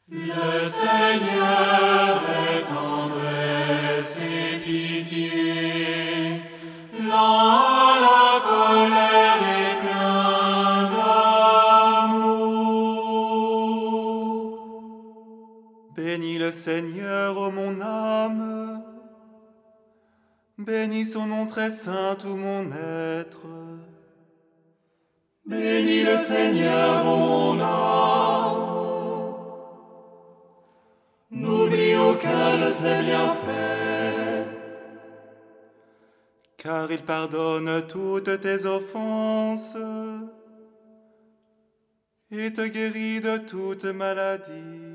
Le Seigneur est tendresse et pitié, lent à la colère et plein d'amour. Bénis le Seigneur, ô mon âme. Bénis son nom très saint, tout mon être. Bénis le Seigneur, ô mon âme. N'oublie aucun de ses bienfaits. Car il pardonne toutes tes offenses et te guérit de toute maladie.